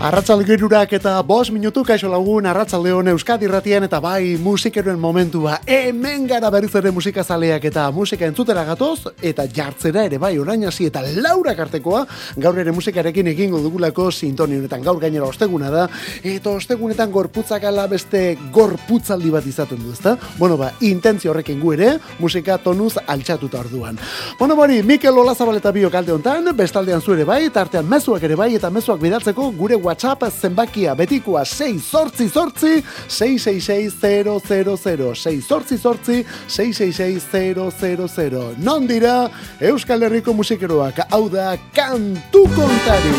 Arratsalderurak eta 5 minutu kaixo lagun arratsaldeon Euskadi Irratian eta bai musikeroen momentua. Hemen gara berriz ere musikazaleak eta musika entzutera gatoz eta jartzera ere bai orain hasi eta Laura Kartekoa gaur ere musikarekin egingo dugulako sintonia honetan. Gaur gainera osteguna da eta ostegunetan gorputzak ala beste gorputzaldi bat izaten du, ezta? Bueno, intentzio horrekin gu ere musika tonuz altxatuta orduan. Bueno, bori, Mikel Olazabal eta biok alde hontan, bestaldean zu ere bai, tartean mezuak ere bai eta mezuak bidaltzeko gure WhatsApp zenbakia betikoa 688 666 000 688 000. Non dira Euskal Herriko musikeroak, hau da kantu kontari.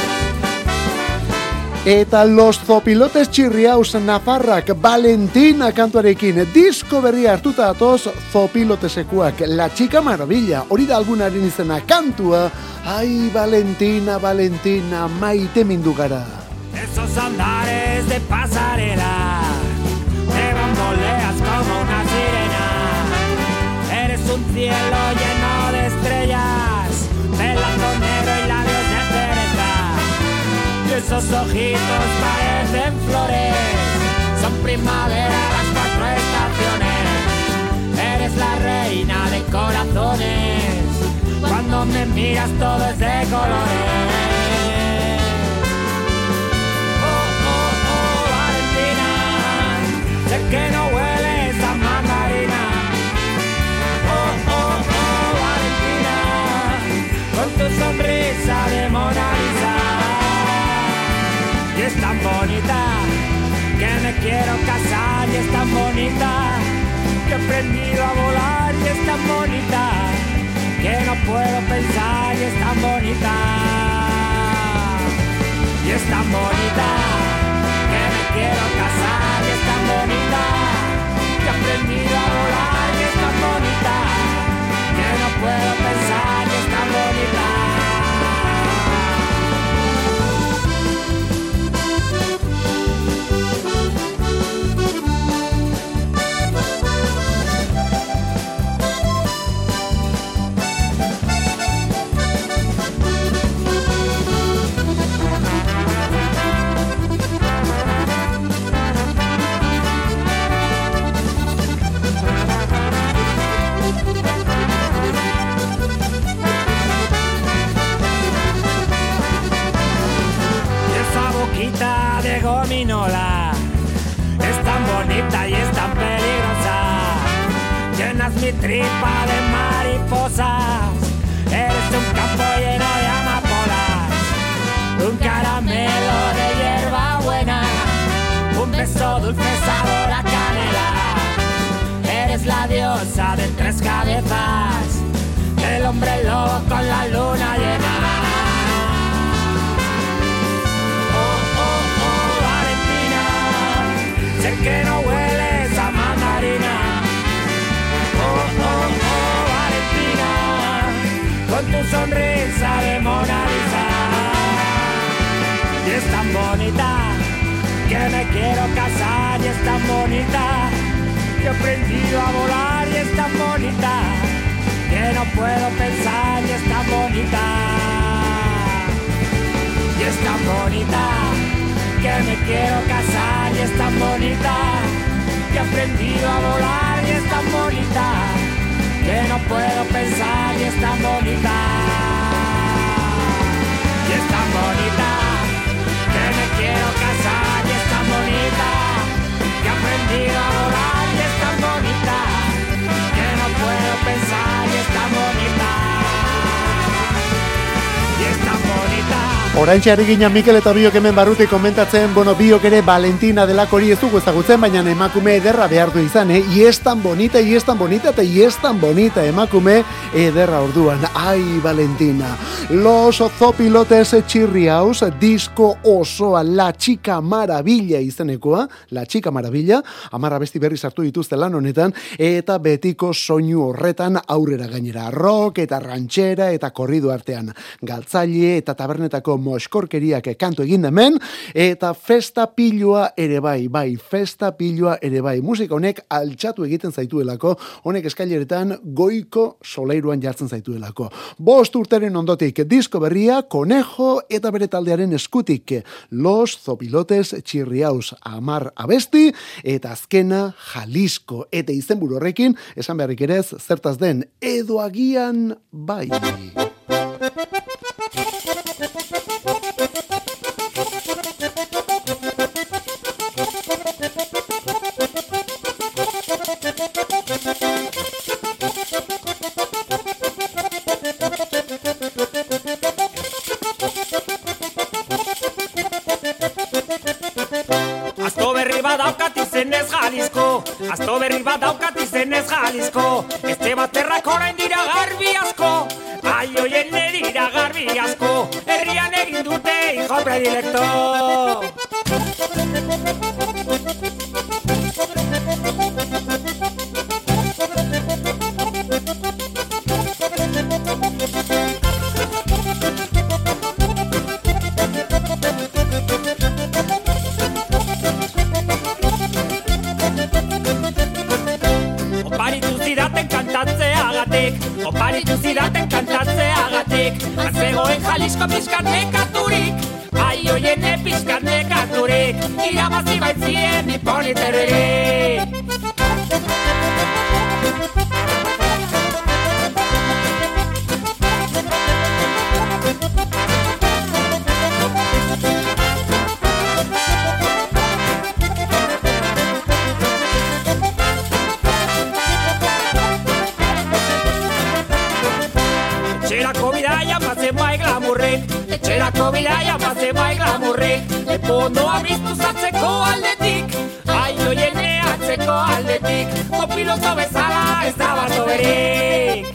Eta Los Zopilotes Chirriaus Nafarrak Valentina kantuarekin disko berria hartuta atoz Zopilotesekuak La Chica Maravilla, hori da algunaren izena kantua. Ai, Valentina, Valentina, maite mindu gara. Esos andares de pasarela, te bamboleas como una sirena. Eres un cielo lleno de estrellas, pelazo negro y labios de cereza. Y esos ojitos parecen flores, son primavera las 4 estaciones. Eres la reina de corazones, cuando me miras todo es de colores. Sé que no hueles a mandarina. Oh, oh, oh, Valentina, con tu sonrisa de Mona Lisa. Y es tan bonita que me quiero casar. Y es tan bonita que he aprendido a volar. Y es tan bonita que no puedo pensar. Y es tan bonita. Y es tan bonita que me quiero casar. Y es tan bonita que he aprendido a volar. Y es tan bonita que no puedo pensar. Y es tan bonita. De gominola, es tan bonita y es tan peligrosa. Llenas mi tripa de mariposas. Eres un campo lleno de amapolas, un caramelo de hierba buena, un beso dulce sabor a canela. Eres la diosa de 3 cabezas, el hombre lobo con la luna llena. Sé que no hueles a mandarina. Oh, oh, oh, Valentina, con tu sonrisa de Mona Lisa. Y es tan bonita que me quiero casar. Y es tan bonita que he aprendido a volar. Y es tan bonita que no puedo pensar. Y es tan bonita. Y es tan bonita que me quiero casar. Y es tan bonita que he aprendido a volar. Y es tan bonita que no puedo pensar. Y es tan bonita. Y es tan bonita que me quiero casar. Y es tan bonita que he aprendido a volar. Y es tan bonita que no puedo pensar. Y es tan bonita. Y es tan bonita. Oraintxe ari ginen Mikel eta biok hemen barruti komentatzen, biok ere Valentina delakori ez dugu ezagutzen, baina emakume ederra behar du izan, y es tan bonita, y es tan bonita, eta y es tan bonita emakume ederra orduan. Ai, Valentina. Los Zopilotes Chirriaus, disko osoa La Chica Maravilla izenekoa, La Chica Maravilla, 10 abesti berri sartu dituzte lan honetan, eta betiko soinu horretan aurrera gainera. Rock eta ranchera eta korrido artean. Galtzaile eta tabernetako moskorkeriak kantu egin hemen, eta festa pilua ere bai, festa pilua ere bai. Musika honek altxatu egiten zaituelako, honek eskaileretan goiko solairuan jartzen zaituelako. 5 urteren ondotik disko berria, Conejo eta bere taldearen eskutik Los Zopilotes Chirriaus 10 abesti, eta azkena Jalisco, eta izenburu horrekin, esan beharrik ere ez, zertaz den, edo agian bai. Azto berri bat daukat izenez Jalisco, este baterrak orain dira garbi asko, ai oien dira garbi asko, herrian egin dute hijo predilecto. Oparitu zidaten kantatzeagatik, atzegoen Jalisco pizkat nekaturik, ai oiene pizkat nekaturik, irabazi baitzien ipoliterrik. Etxerako bidaia pase bai glamurrik, leponoa biztuzatzeko aldetik, ai oiene atzeko aldetik, kopiloto bezala ez da bato berik.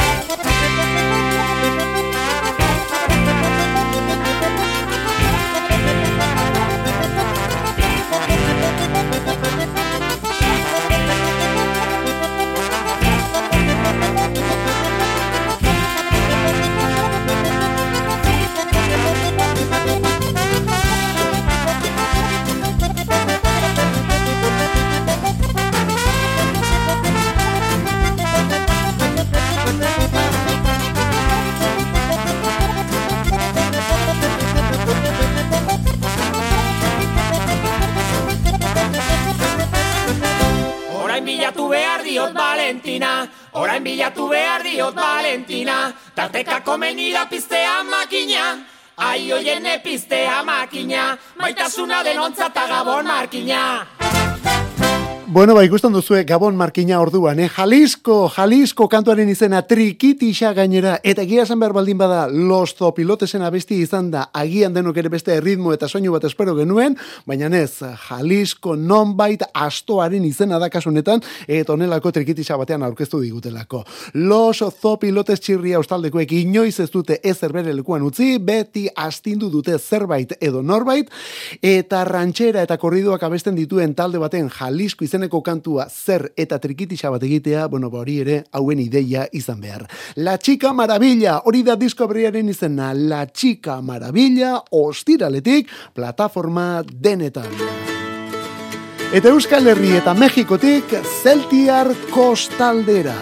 Orain bilatu behar diot Valentina, tarteka komenida piztea makina, ai oiene piztea makina, maitasuna denontzata Gabon markina. Bueno, ikusten duzue Gabon markina orduan, Jalisco kantuaren izena Trikitixa gainera, eta egia esan behar baldin bada Los Zopilotesen abesti izan da, agian denok ere beste ritmo eta soinu bat espero genuen, baina ez, Jalisco nonbait astoaren izena da kasunetan, eta honelako Trikitixa batean aurkeztu digutelako. Los Zopilotes Chirriaus taldekoek inoiz ez dute ezer bere lekuan utzi, beti astindu dute zerbait edo norbait, eta ranchera eta korridoak abesten dituen talde baten Jalisco izena kantua zer eta Trikitixa bat egitea, hori ere hauen ideia izan behar. La Chica Maravilla, hori da disko berriaren izena, La Chica Maravilla, ostiraletik, plataforma denetan. Eta Euskal Herri eta Mexikotik, Celtiar Kostaldera.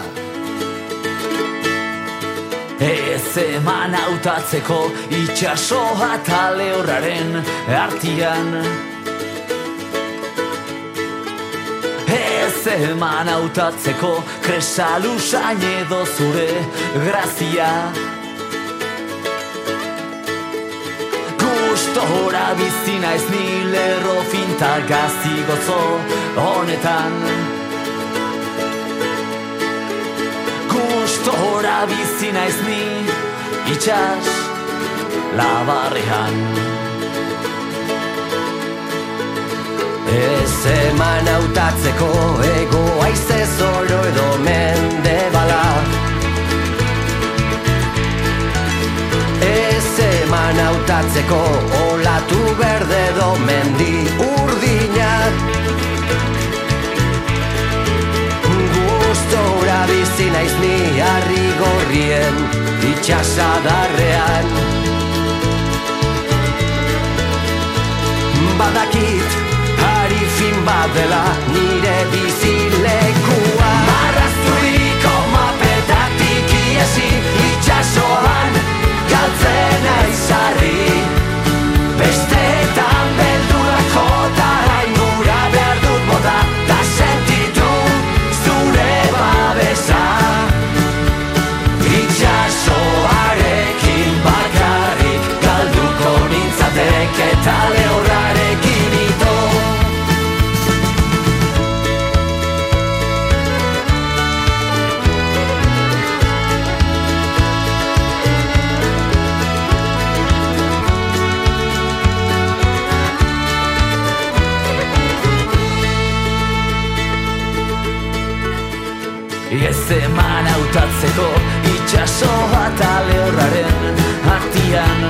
Ez eman hautatzeko itxasoa eta lehorraren artian, ez eman hautatzeko kresalusain edo zure grazia. Gustora bizi naiz ni lerro finta gazi gozo honetan. Gustora bizi naiz ni itxas labarrean. Ez eman hautatzeko ego haize zoro edo mendebala. Ez eman hautatzeko olatu berde edo mendi urdina. Gustora bizi naiz ni harri gorrien itxasadarrean. badakit hari fin bat dela nire bizilekua. Marrazturiko mapetatik iesi itxasoan galtzen aizarri, besteetan beldurak jota haingura behar dut bota da sentitu zure babesa. Itxasoarekin bakarrik galduko nintzatek eta lehorrarekin ito. Ez eman hautatzeko itxasoa eta lehorraren artian.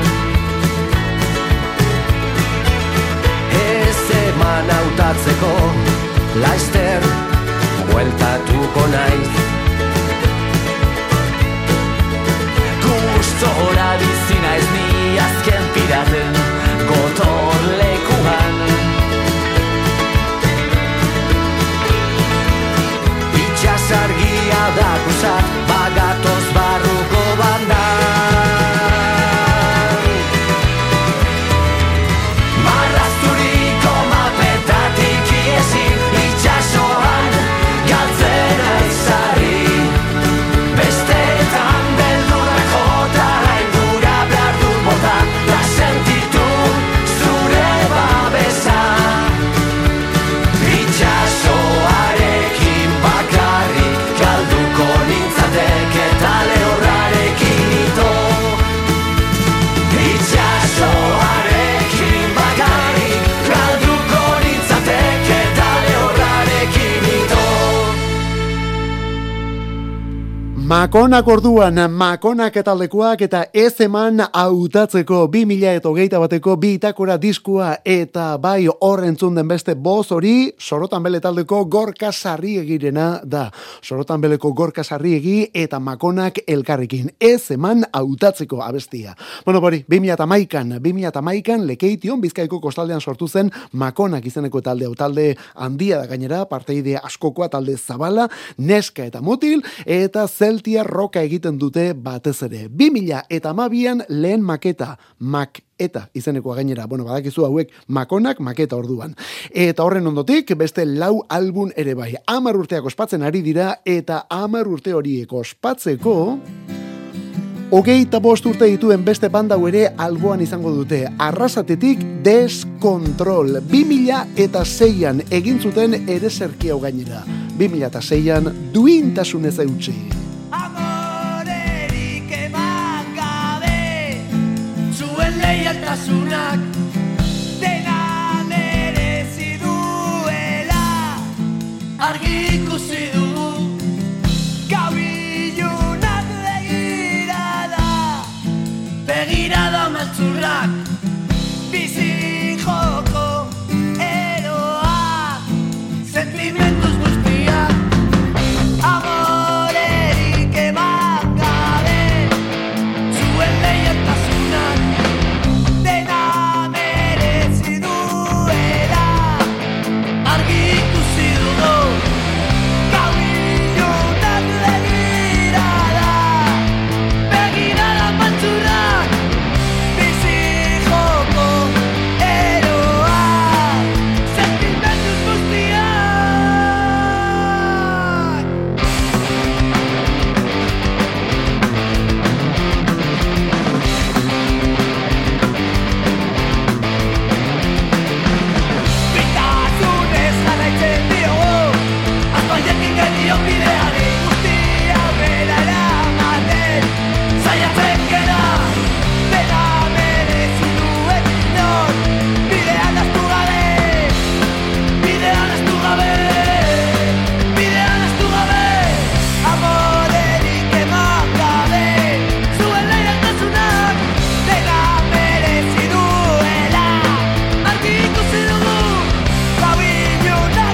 Ez eman hautatzeko laizter bueltatuko naiz. Gustora bizi naiz ni azken piraten gotorlekuan. Itxasargia dakusat bagatoz barruko bandan. Marrazturiko mapetatik iesi itxasoan galtzen aizarri, besteetan beldurak jota haingura behar dut bota da sentitu zure babesa. Itxasoarekin bakarrik galduko nintzatek eta lehorrarekin ito. Itxasoarekin bakarrik galduko nintzatek eta lehorrarekin ito. Makonak orduan, Makonak etaldekuak eta ez eman hautatzeko 2021ko bitakora diskua eta bai horrentzun den beste boz hori Sorotan Bele taldeko Gorka Sarriegirena da. Sorotan Beleko Gorka Sarriegi eta Makonak elkarrekin ez eman hautatzeko abestia. Bueno, bori, 2011an Lekeition Bizkaiko kostaldean sortu zen Makonak izeneko talde hau, talde handia da gainera, parteide askokoa, talde zabala, neska eta mutil eta zeltia roka egiten dute batez ere. 2012an lehen maketa, eta izenekoa gainera, bueno, badakizu hauek Makonak maketa orduan. Eta horren ondotik, beste 4 album ere bai. 10 urteak ospatzen ari dira, eta 10 urte horiek ospatzeko 25 urte dituen beste banda ere alboan izango dute. Arrasatetik Descontrol. 2006an egin zuten ereserki hau gainera. 2006an duintasunez eutsi. Amorerik eman gabe, zuen leialtasunak dena merezi duela. Argi ikusi dugu gau ilunak begirada maltzurrak bizi joko eroak, sentimentuz guztiak amorerik eman gabe, zuen leialtasunak dena merezi duela. Argi ikusi dugu gau ilunak begirada maltzurrak bizi joko eroak, sentimentuz guztiak. Bitasunez jarraitzen diogu, aspaldiakin genion bideari, guztia aurrera eramaten saiatzen gara. Dena merezi duen inon, bidean ahaztu gabe, bidean ahaztu gabe, bidean ahaztu gabe. Amorerik eman gabe, zuen leialtasunak dena merezi duela. Argi ikusi dugu gau ilunak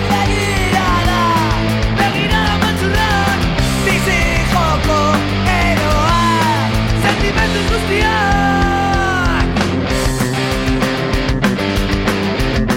begirada maltzurrak bizi joko eroak, sentimentuz guztiak.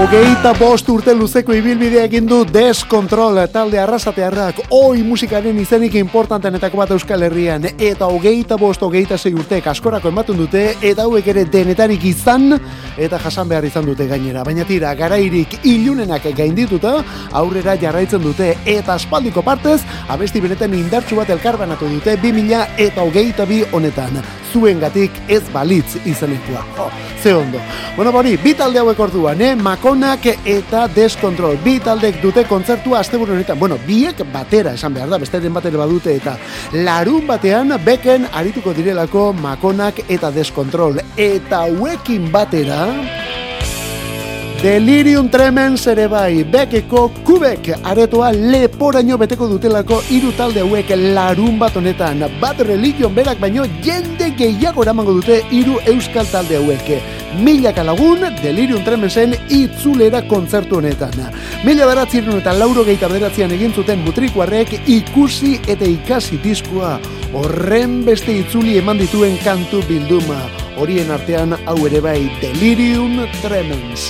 25 urte luzeko ibilbidea egin du Descontrol talde arrasatearrak, oi musikaren izenik importantenetako bat Euskal Herrian, eta 25-26 urteek askorako ematen dute, eta hauek ere denetarik izan, eta jasan behar izan dute gainera. Baina tira, garairik ilunenak gaindituta, aurrera jarraitzen dute, eta aspaldiko partez, abesti benetan indartsu bat elkarbanatu dute 2022 honetan. Zuengatik ez balitz izenekua. Ze ondo. Bueno, bori, bi talde hauek orduan, Makonak eta Descontrol. Bi taldek dute kontzertua asteburu honetan. Bueno, biek batera esan behar da, besteren batera badute, eta larun batean beken arituko direlako Makonak eta Descontrol. Eta hauekin batera Delirium Tremens ere bai, bekeko kubek aretoa leporaino beteko dutelako hiru talde hauek larun bat honetan. Bad Religion berak baino jende gehiago eramango dute hiru euskal talde hauek. Milaka lagun Delirium Tremensen itzulera kontzertu honetan. 1989an egin zuten Mutrikuarrek ikusi eta ikasi diskoa, horren beste itzuli eman dituen kantu bilduma. Horien artean hau ere bai, Delirium Tremens.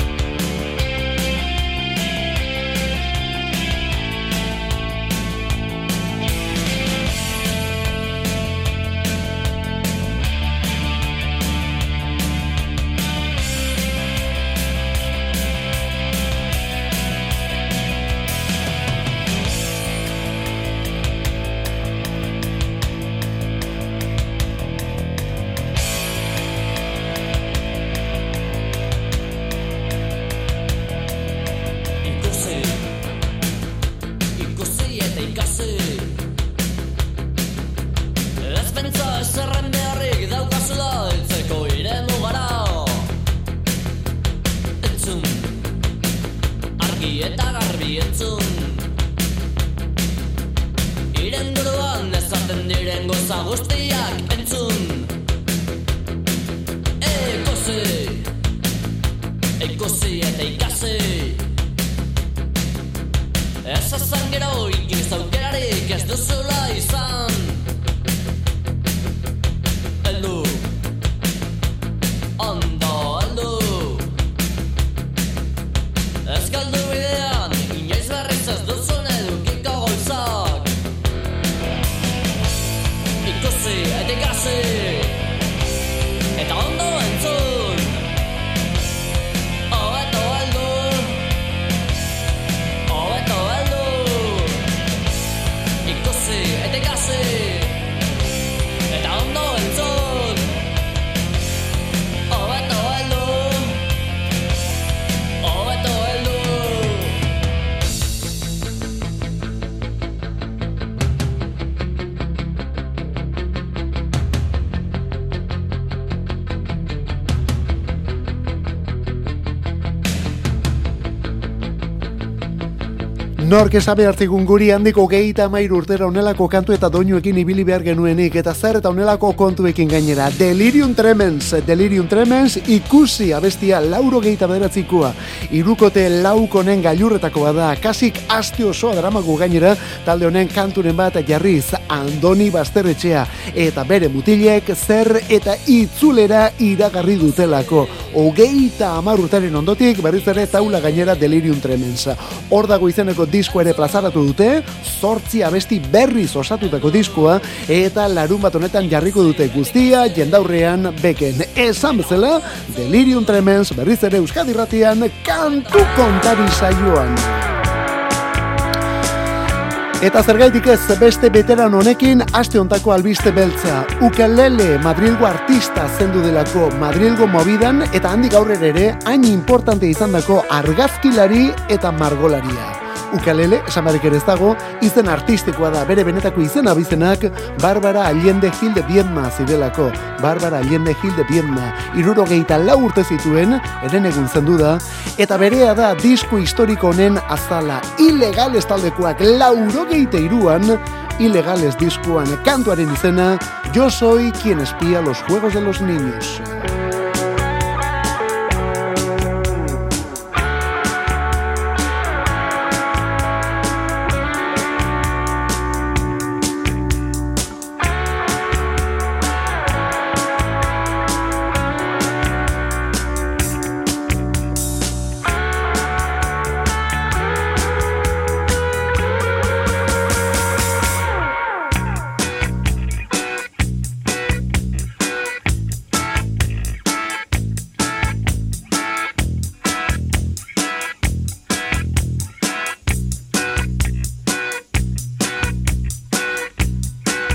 Nork esabe hartzigun guri handiko 33 urtera onelako kantu eta doinuekin ibili behar genuenik, eta zer eta onelako kontuekin gainera. Delirium Tremens ikusi abestia 89koa. Hirukote laukonen gailurretako bada, kasik aste osoa dramago gainera, talde honen kanturen bat jarriz Andoni Basterretxea, eta bere mutilek zer eta itzulera iragarri dutelako. 30 urtaren ondotik berriz ere taula gainera Delirium Tremens. Hor dago izeneko disko ere plazaratu dute, 8 abesti berriz osatutako diskoa, eta larun bat honetan jarriko dute guztia jendaurrean beken. Esan bezala, Delirium Tremens berriz ere Euskadi Irratian kantu kontari saioan. Eta zergaitik ez beste veteran honekin aste hontako albiste beltza. Ukelele Madrilgo artista zendu delako Madrilgo mobidan, eta handik aurrera ere hain importante izandako argazkilari eta margolaria. Ukelele, esan barrik ere ez dago, izen artistikoa da, bere benetako izen abizenak Bárbara Allende Gil de Viedma zirelako. Bárbara Allende Gil de Viedma, 64 urte zituen, eren egun zendu da, eta berea da disko historiko honen azala. Ilegales taldekoak 83an, Ilegales diskuan kantuaren izena, Yo soy quien espía los juegos de los niños.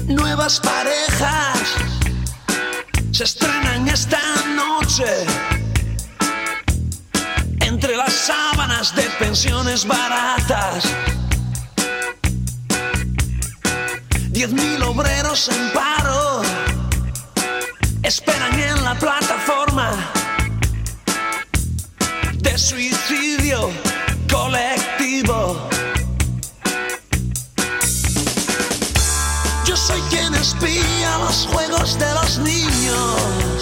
Nuevas parejas se estrenan esta noche entre las sábanas de pensiones baratas. 10.000 obreros en paro esperan en la plataforma de suicidio colectivo. Yo soy quien espía los juegos de los niños.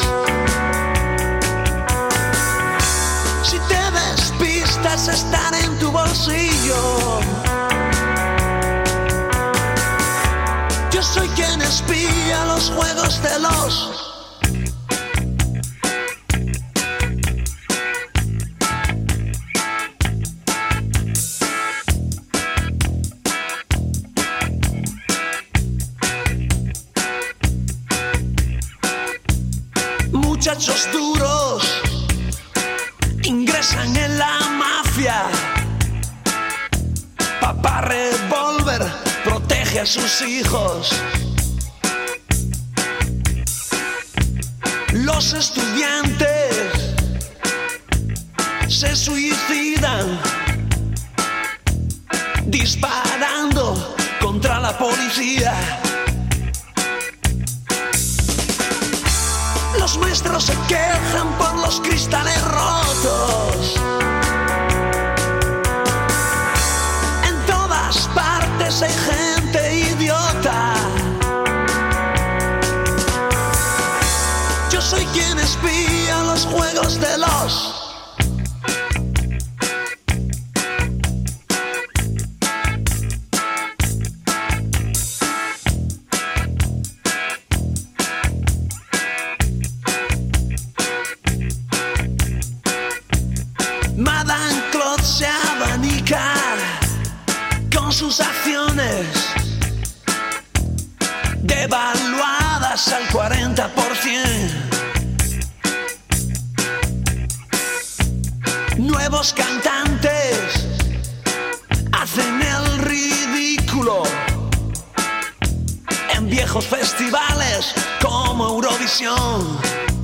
Si te despistas, estaré en tu bolsillo. Yo soy quien espía los juegos de los. Muchachos duros ingresan en la mafia. Papá revólver protege a sus hijos. Los estudiantes se suicidan disparando contra la policía. Los maestros se quejan por los cristales rotos. En todas partes hay gente idiota. Yo soy quien espía los juegos de los. Madame Claude se abanica con sus acciones devaluadas al 40%. Nuevos cantantes hacen el ridículo en viejos festivales como Eurovisión.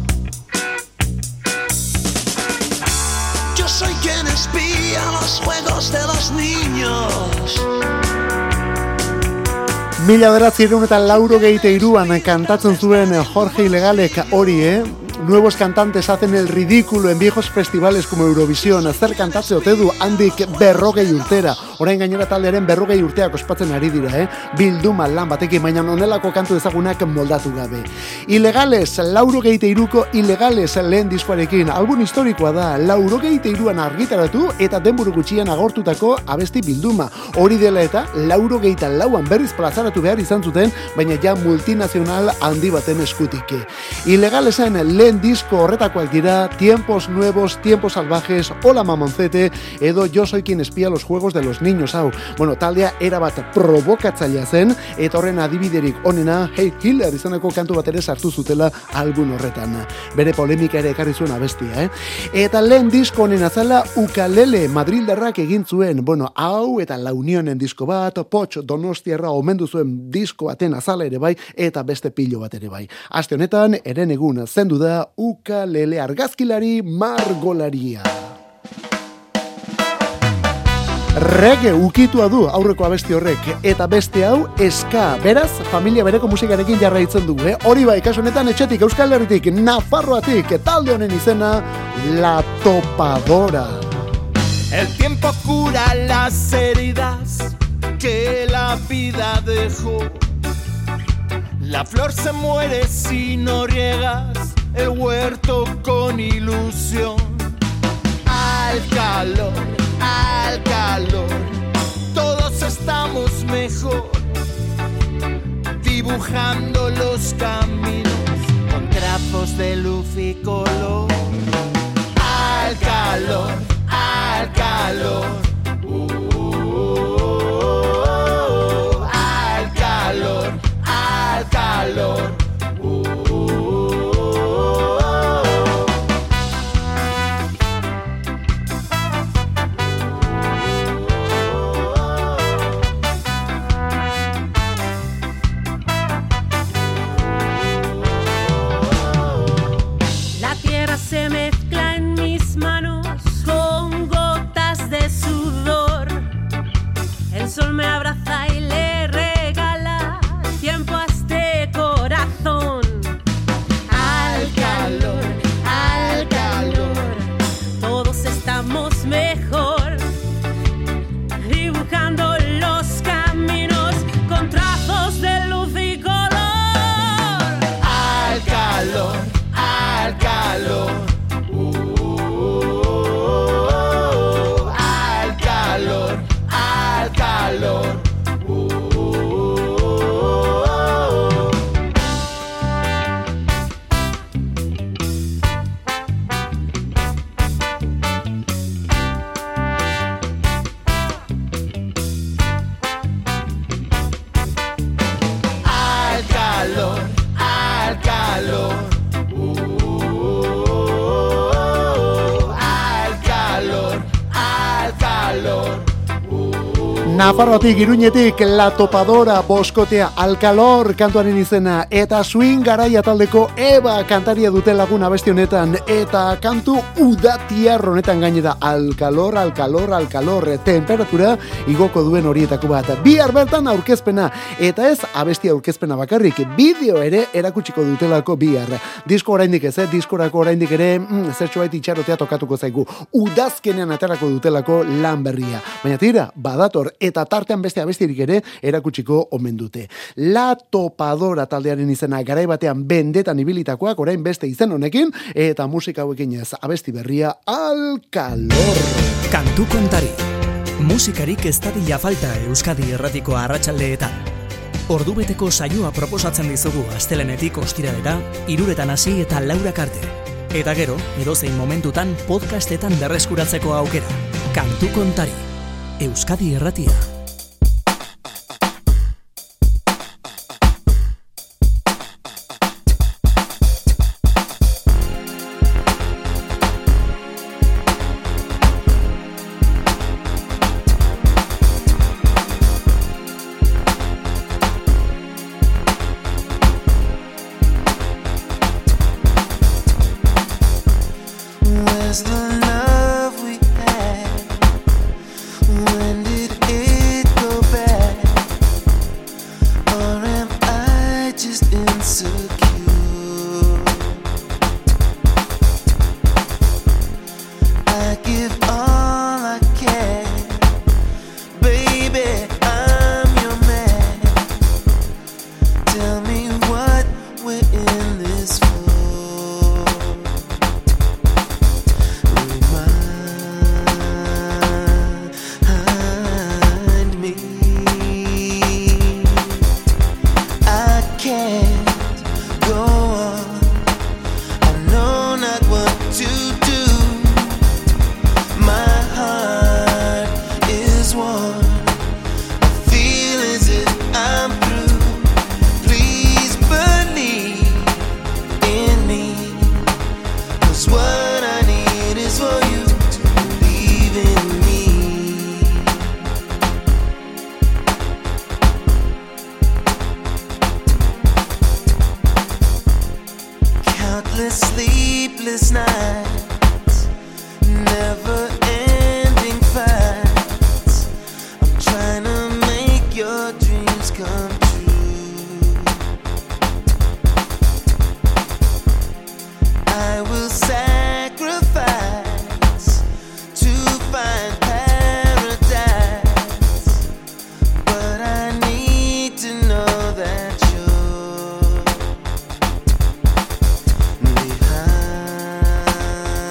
Yo soy quien espía los juegos de los niños. Mila bederatziehun eta laurogeita hiruan kantatzen zuen Jorge Ilegalek hori, Nuevos cantantes hacen el ridículo en viejos festivales como Eurovisión. Zer kantatze ote du handik 40 urtera. Orain gainera taldearen 40 urteak ospatzen ari dira, Bilduma lan batekin, baina onelako kantu ezagunak moldatu gabe. Ilegales, 83ko Ilegales lehen diskoarekin. Album historikoa da, 83an argitaratu eta denburu gutxian agortutako abesti bilduma. Hori dela eta 84an berriz plazaratu behar izan zuten, baina ja multinazional handi baten eskutik. Ilegalesen lehen disko horretakoak dira Tiempos Nuevos, Tiempos Salvajes, Hola Mamoncete, edo Yo Soy Quien Espía los Juegos de los Niños, hau. Bueno, taldea erabat provokatzailea zen, eta horren adibiderik onena Hey Killer izaneko kantu bat ere sartu zutela album horretan. Bere polemika ere ekarri zuen abestia, Eta lehen disko honen azala Ukalele Madrildarrak egin zuen, bueno, hau eta La Unionen disko bat, Poch Donostiarra omendu zuen disko baten azala ere bai, eta beste pilo bat ere bai. Aste honetan, eren egun zendu da Ukalele argazkilari margolaria. Reggae ukitua du aurreko abesti horrek, eta beste hau ska. Beraz, familia bereko musikarekin jarraitzen dugu, Hori bai, kasu honetan etxetik, Euskal Herritik, Nafarroatik, talde honen izena La Topadora. El tiempo cura las heridas que la vida dejó. La flor se muere si no riegas el huerto con ilusión. Al calor, todos estamos mejor, dibujando los caminos con trapos de luz y color. Al calor, al calor, al calor, al calor. Nafarroatik, Iruñetik, La Topadora, Boskotea, Alkalor kantuaren izena, eta Swing Garaia taldeko Eba kantaria dute lagun abesti honetan, eta kantu udatiar honetan gainera, Alkalor, Alkalor, Alkalor, temperatura igoko duen horietako bat. Bihar bertan aurkezpena, eta ez abesti aurkezpena bakarrik, bideo ere erakutsiko dutelako bihar. Disko oraindik ez, diskorako oraindik ere zertxobait itxarotea tokatuko zaigu. Udazkenean aterako dutelako lan berria. Baina tira, badator, eta tartean beste abestirik ere erakutsiko omen dute. La Topadora taldearen izena garai batean bendetan ibilitakoak, orain beste izen honekin, eta musika hauekin ez abesti berria Alkalor. Kantu kontari. Musikarik ez dadila falta Euskadi Irratiko arratsaldeetan. Ordubeteko saioa proposatzen dizugu astelehenetik ostiralera, 3:00 hasi eta 4:00 arte. Eta gero, edozein momentutan podcastetan berreskuratzeko aukera. Kantu kontari. Euskadi Irratia. Where's the love we had? When did it go bad? Or am I just insecure? I give all I can. Baby, I'm your man. Tell me what we're in this for. Sleepless nights, never-ending fights. I'm trying to make your dreams come true. I will sacrifice to find paradise, but I need to know that you're behind.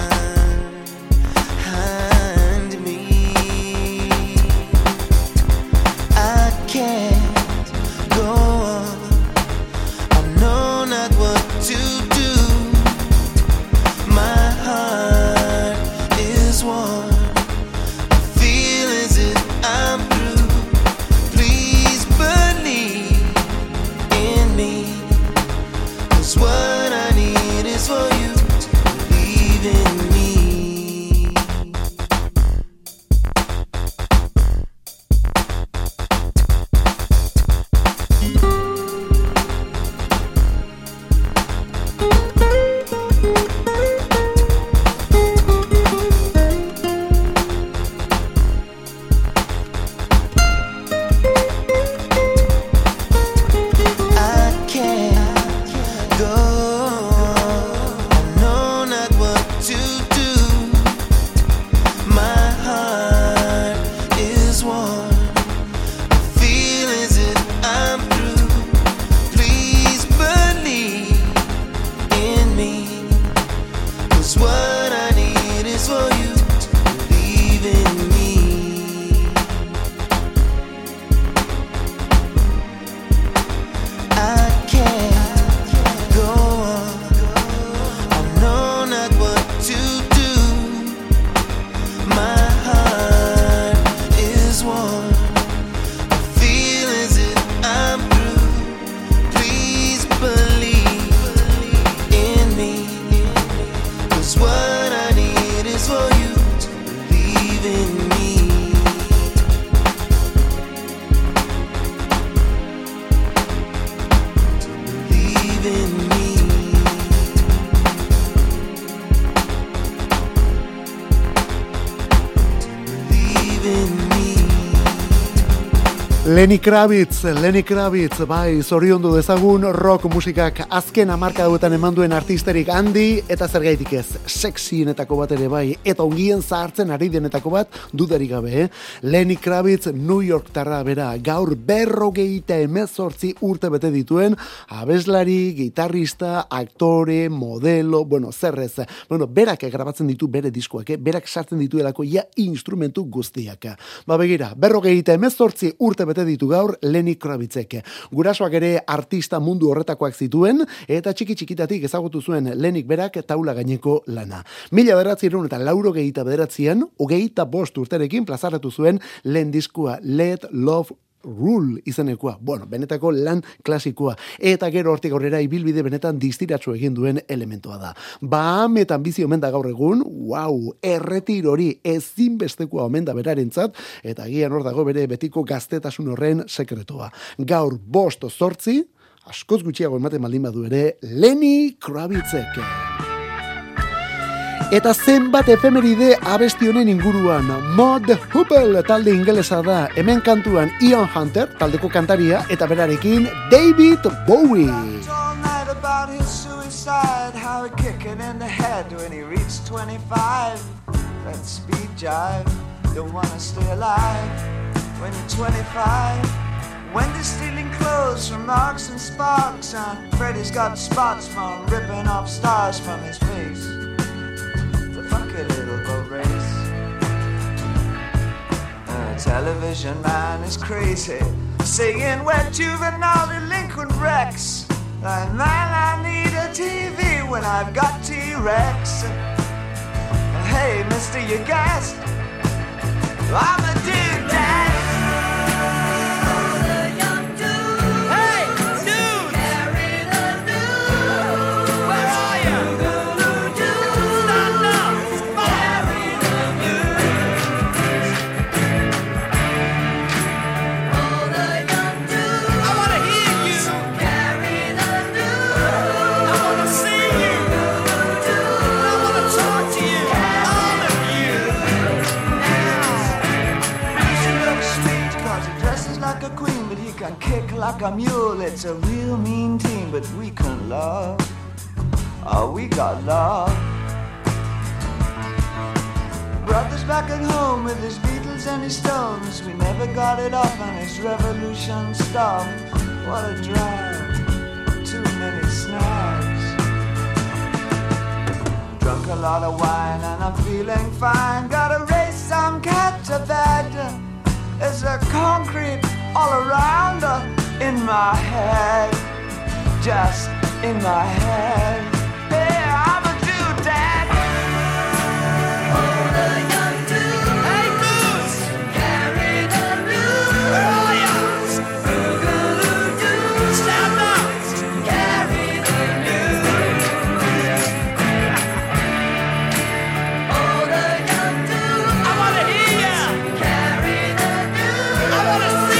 Lenny Kravitz, bai, zoriondu dezagun rock musikak azken hamarkaduetan eman duen artisterik handi, eta zergaitik ez, sexienetako bat ere bai, eta ongien zahartzen ari denetako bat, dudarik gabe, Lenny Kravitz New York tarra bera, gaur 58 urte bete dituen, abeslari, gitarrista, aktore, modelo, zerrez, berak grabatzen ditu bere diskoak, berak sartzen dituelako ja instrumentu guztiak. Begira, 58 urte bete ditu gaur Lenny Kravitzek. Gurasoak ere artista mundu horretakoak zituen, eta txiki-txikitatik ezagutu zuen Lennyk berak taula gaineko lana. 1989an, 25 urterekin plazaratu zuen lehen diskua Let Love Rule izenekoa, benetako lan klasikoa, eta gero hortik aurrera ibilbide benetan distiratsu egin duen elementoa da. Ametan bizi omen da gaur egun, erretir hori ezinbestekoa omen da berarentzat, eta gian hor dago bere betiko gaztetasun horren sekretoa. Gaur 5-8, askoz gutxiago ematen baldin badu ere, Lenny Kravitzek. Eta zenbat efemeride abesti honen inguruan. Mod Hoople talde ingelesa da, hemen kantuan Ian Hunter, taldeko kantaria, eta berarekin David Bowie. All night about his suicide, how he kicking in the head when he reached 25. That speed jive, don't wanna stay alive when you're 25. Wendy's stealing clothes from Marks and Sparks, and Freddy's got spots from ripping off stars from his face. Funky little boat race. Television man is crazy, saying we're juvenile delinquent wrecks. Like, man, I need a TV when I've got T-Rex. Hey, mister, you guessed, I'm a dude, Dad. Kick like a mule, it's a real mean team, but we can love. Oh, we got love. Brother's back at home with his Beatles and his Stones. We never got it off and his revolution stopped. What a drive, too many snags. Drunk a lot of wine and I'm feeling fine. Gotta race some cat to bed. There's a concrete all around in my head, just in my head. Hey, I'm a dude, Dad. Oh, the young dude. Hey, Goose. Carry the news. Where are ya? Boogaloo-doo. Stand up. Carry the news. Oh, the young dude. I want to hear ya. Carry the news. I want to see.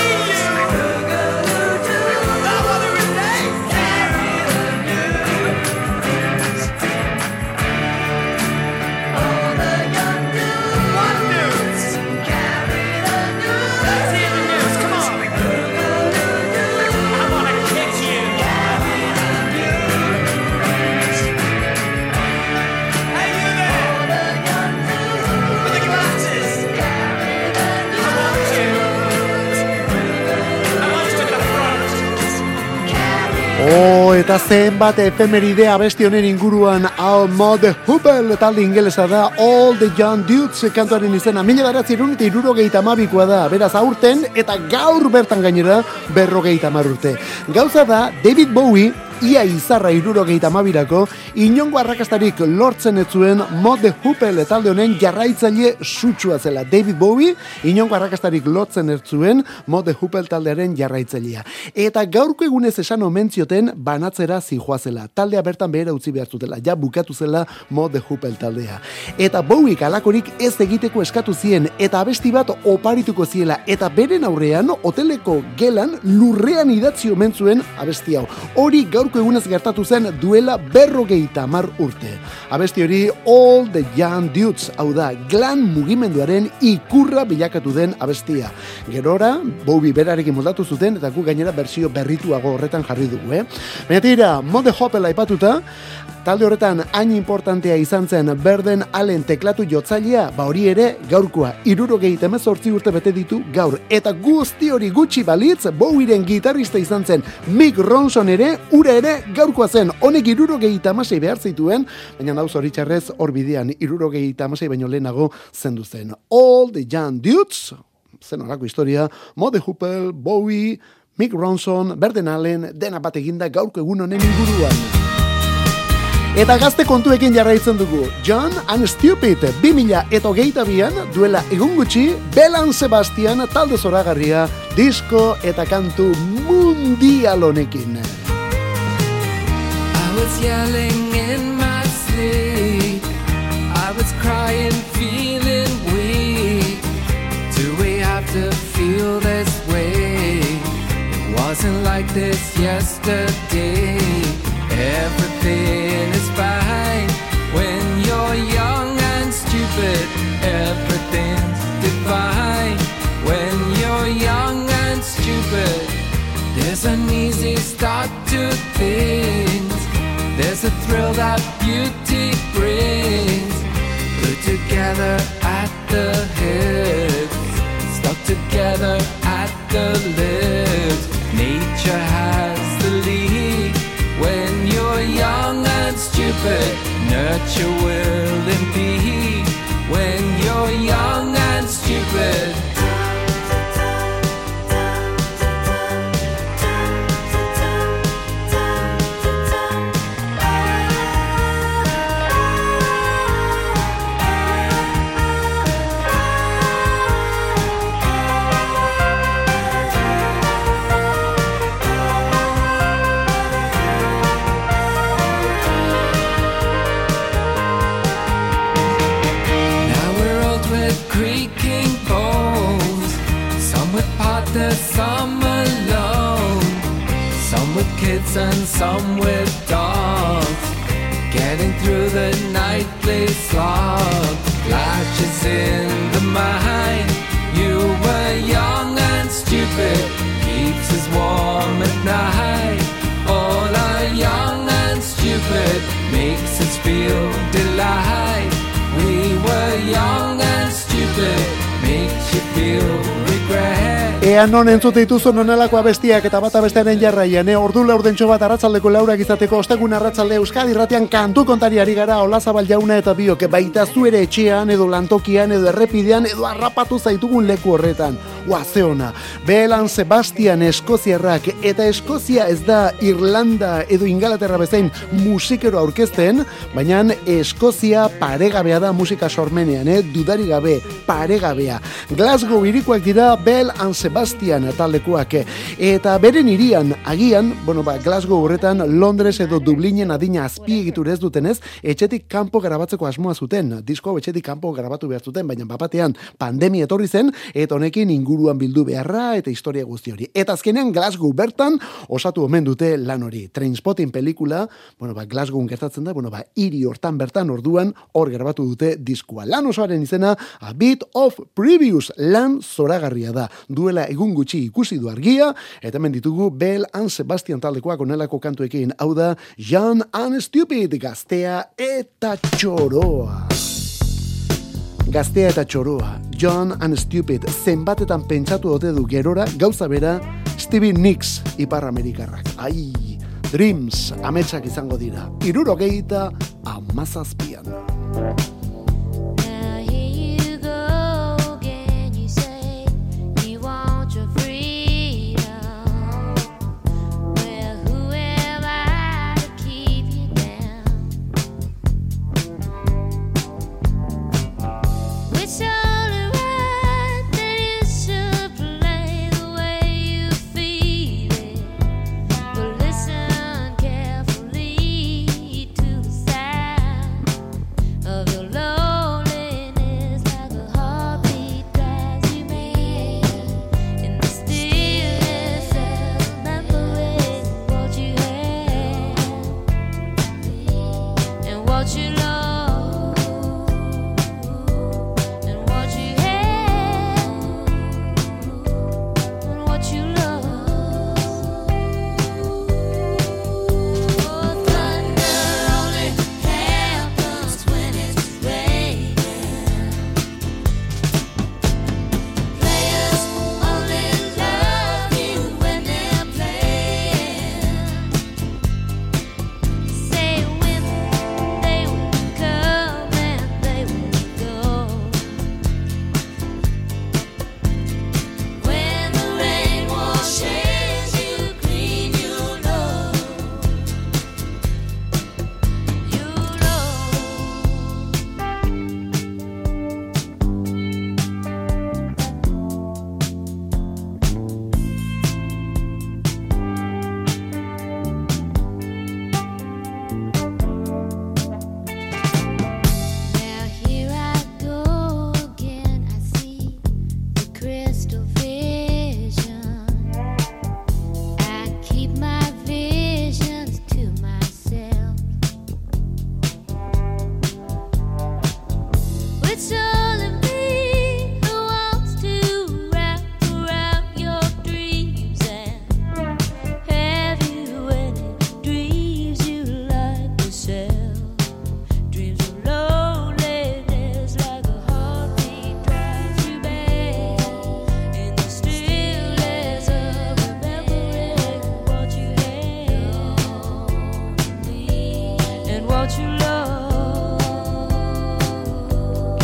Eta zenbat efemeride abesti honen inguruan. Mod Hoople talde ingelesa da, All the Young Dudes kantuaren izena. 1972koa da, beraz aurten, eta gaur bertan gainera 50 urte. Gauza da, David Bowie ia izarra 72ko, inongo arrakastarik lortzen ez zuen Mod Hoople talde honen jarraitzaile sutsua zela. David Bowie inongo arrakastarik lortzen ez zuen Mod Hoople taldearen jarraitzailea. Eta gaurko egunez esan omentzioten banatzera zijoazela. Taldea bertan behera utzi behar zutela, ja bukatu zela Mod Hoople taldea. Eta Bowie alakorik ez egiteko eskatu zien, eta abesti bat oparituko ziela, eta beren aurrean hoteleko gelan lurrean idatzi omen zuen abesti hau. Hori gaur gaurko egunez gertatu zen duela 50 urte. Abesti hori All the Young Dudes, hau da, glam mugimenduaren ikurra bilakatu den abestia. Gerora, Bowie berarekin moldatu zuten, eta gu gainera bersio berrituago horretan jarri dugu, Baina tira, Mode Hopel aipatuta, talde horretan hain importantea izan zen Burden Allen teklatu jotzailea, hori ere gaurkoa 78 urte bete ditu gaur. Eta guzti hori gutxi balitz, Bowieren gitarrista izan zen Mick Ronson ere, ura ere gaurkoa zen. Honek 76 behar zituen, baina dauz hori txarrez hor bidean 76 baino lehenago zendu zen. All the Young Dudes, zen horako historia, Mode Hopel, Bowie, Mick Ronson, Burden Allen, dena bat eginda gaurko egun honen inguruan. Eta gazte kontuekin jarraitzen dugu. John and Stupid 2022an duela egun gutxi Belan Sebastian talde zoragarria disko eta kantu mundial honekin. I was yelling in my sleep, I was crying, feeling weak. Do we have to feel this way? It wasn't like this yesterday. Everything is fine when you're young and stupid. Everything's divine when you're young and stupid. There's an easy start to things. There's a thrill that beauty brings. Put together at the hips, stuck together at the lips. Nature has the lead. When you're young and stupid, nurture will impede. When you're young and stupid. Some alone, some with kids and some with dogs, getting through the nightly slog. Flashes in the mind, you were young and stupid, keeps us warm at night. All our young and stupid makes us feel delight. We were young and stupid, makes you feel regret. Ean non entzute dituzu nonelako abestiak eta bata bestearen jarraian, ordu laurdentxo bat arratsaldeko laurak izateko ostegun arratsalde Euskadi Irratian kantu kontariari gara Olazabal jauna eta biok, baita zu ere etxean edo lantokian edo errepidean edo harrapatu zaitugun leku horretan. Ze ona, Belan Sebastian eskoziarrak, eta Eskozia ez da Irlanda edo Ingalaterra bezain musikero aurkezten, baina Eskozia paregabea da musika sormenean, dudari gabe, paregabea. Glasgow hirikoak dira Belan Sebastian taldekoak, eta beren hirian agian, Glasgow horretan Londres edo Dublinen adina azpiegitura ez dutenez, etxetik kanpo grabatzeko asmoa zuten, disko etxetik kanpo grabatu behar zuten, baina bapatean pandemia etorri zen, eta honekin inguruan bildu beharra eta historia guzti hori. Eta azkenean Glasgow bertan osatu omen dute lan hori. Trainspotting pelikula, Glasgow gertatzen da, hiri hortan bertan orduan hor grabatu dute diskoa. Lan osoaren izena A Bit of Previous, lan zoragarria da. Duela egun gutxi ikusi du argia, eta hemen ditugu Bell and Sebastian taldekoak onelako kantuekin, hau da Young and Stupid, gaztea eta txoroa. Gaztea eta txoroa, Young and Stupid, zenbatetan pentsatu ote du gerora, gauza bera, Stevie Nicks, Ipar Amerikarrak. Ai, Dreams, ametsak izango dira, 77. Of your love.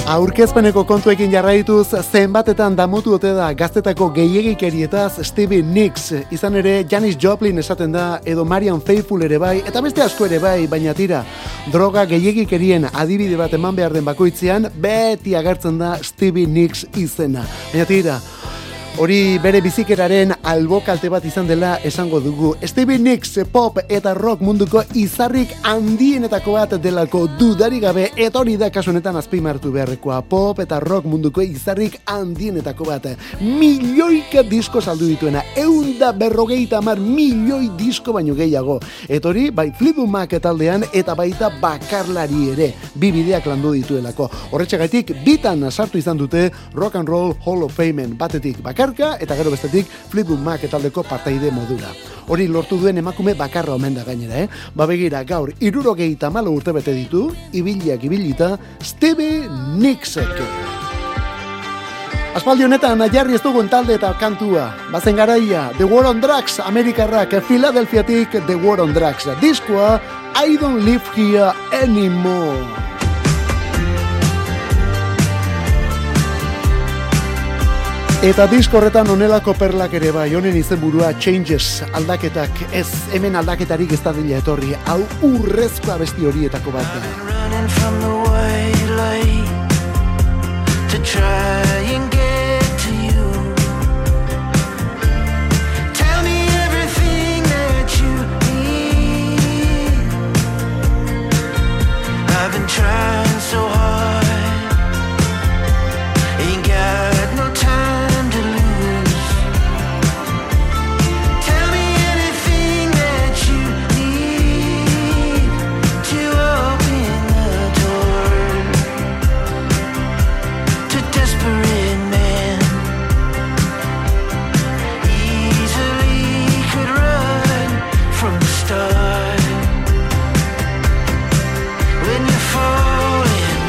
Aurkezpeneko kontuekin jarraituz, zenbatetan damutu ote da gaztetako gehiegikerietaz Stevie Nicks, izan ere Janis Joplin esaten da, edo Marian Faithfull ere bai, eta beste asko ere bai, baina tira, droga gehiagikerien adibide bat eman behar den bakoitzean, beti agertzen da Stevie Nicks izena. Baina tira, hori bere bizikeraren albokalte bat izan dela esango dugu. Stevie Nicks pop eta rock munduko izarrik handienetako bat delako dudarik gabe, eta hori da kasu honetan azpimartu beharrekoa. Pop eta rock munduko izarrik handienetako bat. Milioika disko saldu dituena, 150 milioi disko baino gehiago. Eta hori, bai Fleetwood Mac taldean eta baita bakarlari ere, bi bideak landu dituelako. Horretxegatik, bitan sartu izan dute Rock and Roll Hall of Fameen, batetik eta gero bestetik Fleetwood Mac taldeko partaide modura. Hori lortu duen emakume bakarra omen da gainera, Begira, gaur 74 urte bete ditu, ibiliak ibilita, Stevie Nicksek. Aspaldi honetan jarri ez dugun talde eta kantua. Bazen garaia, The War on Drugs, Amerikarrak, Philadelphiatik The War on Drugs. Diskoa, I Don't Live Here Anymore. Eta disko horretan onelako perlak ere bai, honen izenburua Changes, aldaketak, ez hemen aldaketarik ez da dila etorri, hau urrezkoa besti horietako bat da. I've been trying so hard. Ain't got no time to lose. Tell me anything that you need to open the door to desperate man. Easily could run from the start. When you're falling,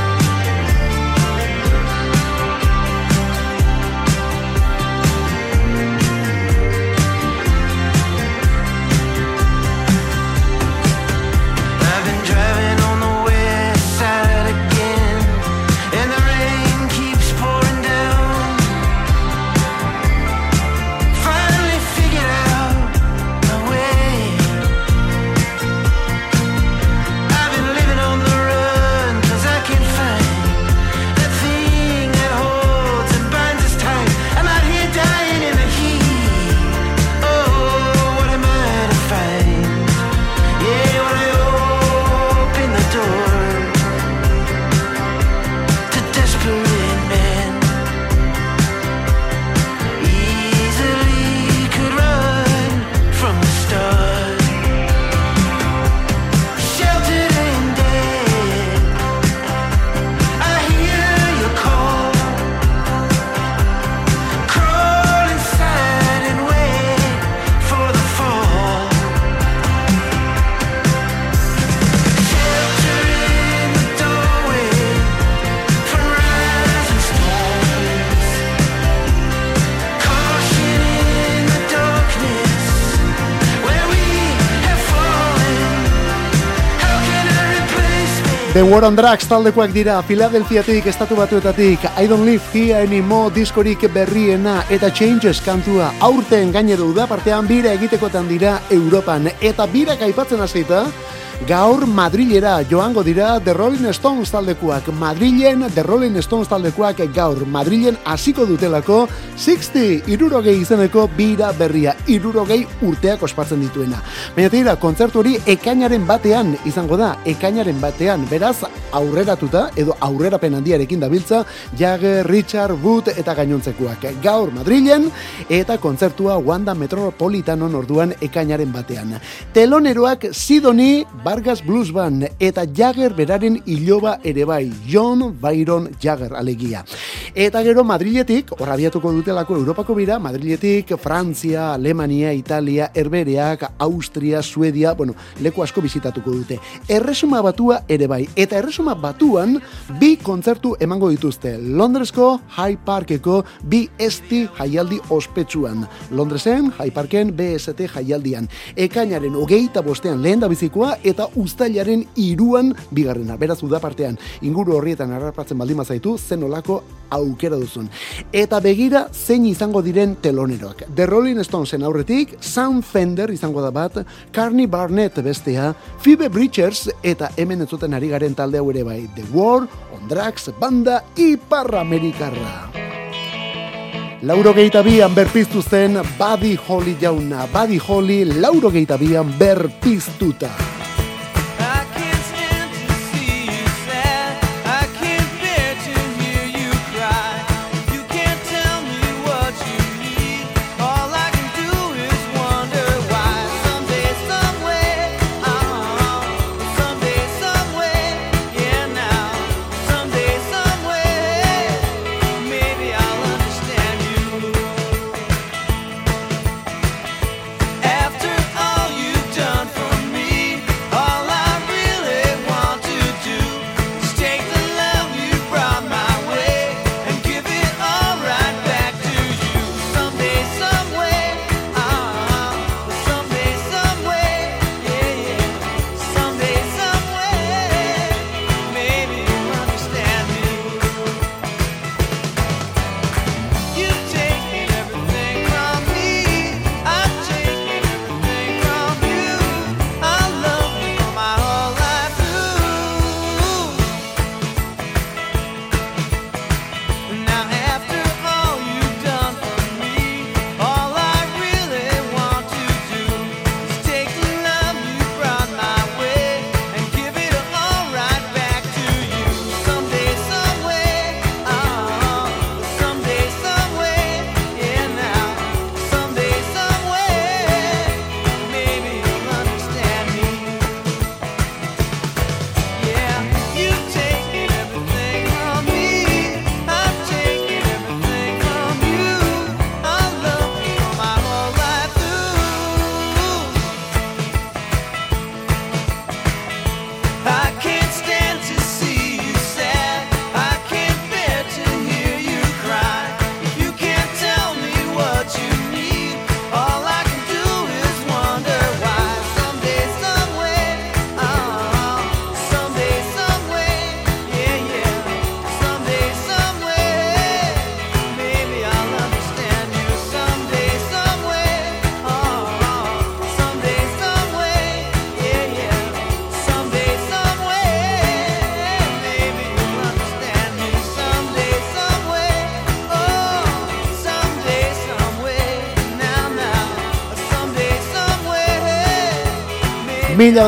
I've been driving on the west side again, and the rain keeps pouring down. Finally figured out my way. I've been living on the run, 'cause I can't find that thing that holds and binds us tight. I'm out here dying in the heat. Oh, what am I to find? Yeah, when I open the door to desperate men, easily could run from the start. Sheltered and dead, I hear your call. Crawl inside and wait for the fall. Shelter in the doorway from rising storms. Caution in the darkness where we have fallen. How can I replace me? The War on Drugs taldekoak dira, Philadelphiatik, estatu batuetatik, I Don't Live Here Anymore diskorik berriena eta Changes kantua. Aurten gainero udapartean bira egitekotan dira Europan, eta birak aipatzen hasita, gaur Madrilera joango dira The Rolling Stones taldekoak. Madrilen The Rolling Stones taldekoak gaur Madrilen hasiko dutelako 60 izeneko bira berria, 60 urteak ospatzen dituena. Baina tira, kontzertu hori ekainaren batean izango da, ekainaren batean, beraz aurreratuta edo aurrerapen handiarekin dabiltza Jagger, Richard, Wood eta gainontzekoak. Gaur Madrilen eta kontzertua Wanda Metropolitanon orduan ekainaren batean. Teloneroak Sidoni Vargas Blues Band eta Jagger beraren iloba ere bai, John Byron Jagger alegia. Eta gero Madriletik, horrabiatuko dutelako Europako bira, Madriletik Frantzia, Alemania, Italia, Herbereak, Austria, Suedia, leku asko bizitatuko dute. Erresuma Batua ere bai, eta Erresuma Batuan bi kontzertu emango dituzte. Londresko Hyde Parkeko bi esti jaialdi ospetsuan. Londresen Hyde Parken BST jaialdian. Ekainaren 25 lehen da bizikoa eta uztailaren 3an bigarrena. Beraz uda partean inguru horrietan harrapatzen baldin bazaitu zenolako aukera duzun. Eta begira zein izango diren teloneroak. The Rolling Stonesen aurretik Sam Fender izango da bat, Carney Barnett bestea, Phoebe Bridgers eta hemen entzuten ari garen talde hau ere bai, The War on Drugs banda ipar-amerikarra. 82an berpiztu zen Buddy Holly jauna. Buddy Holly 82an berpiztuta. Mila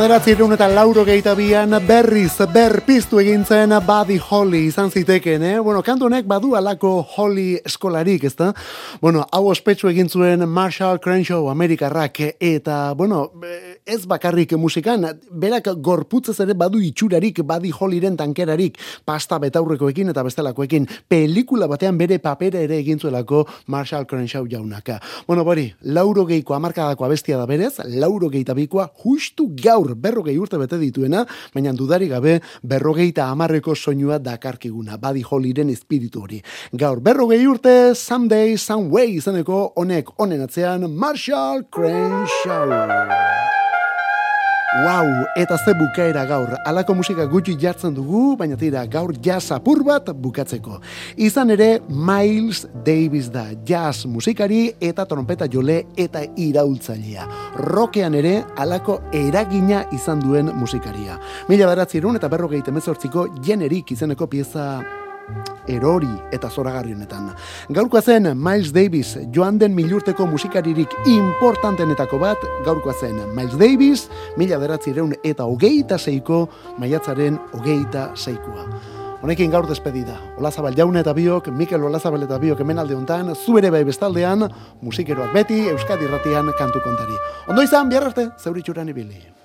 1982an berriz berpiztu egin zen Buddy Holly izan ziteken, Bueno, kantu honek badu alako Holly eskolarik, ezta? Bueno, hau ospetsu egin zuen Marshall Crenshaw Amerikarrak eta, bueno, ez bakarrik musikan, berak gorputzez ere badu itxurarik Buddy Hollyren tankerarik, pasta betaurrekoekin eta bestelakoekin, pelikula batean bere papera ere egin zuelako Marshall Crenshaw jaunaka. Bueno, bori, 80ko hamarkadako abestia da berez, 82koa justu gaur 40 urte bete dituena, baina dudarik gabe 50ko soinua dakarkiguna, Buddy Hollyren espiritu hori. Gaur 40 urte, Someday, Some Way izaneko honek honen atzean Marshall Crenshaw. Wow, eta ze bukaera gaur. Alako musika gutxi jartzen dugu, baina tira gaur jazz apur bat bukatzeko. Izan ere, Miles Davis da, jazz musikari eta trompeta jole eta iraultzailea. Rockean ere, alako eragina izan duen musikaria. 1948ko Jenerik izeneko pieza erori eta zoragarri honetan. Gaurkoa zen Miles Davis, joan den milurteko musikaririk importantenetako bat, gaurkoa zen Miles Davis, 1926ko maiatzaren 26koa. Honekin gaur despedida. Olazabal jaune eta biok, Mikel Olazabal eta biok hemen alde hontan, zu ere bai bestaldean, musikeroak beti, Euskadi Irratian kantu kontari. Ondo izan, bihar arte, zeuritxuran ibili.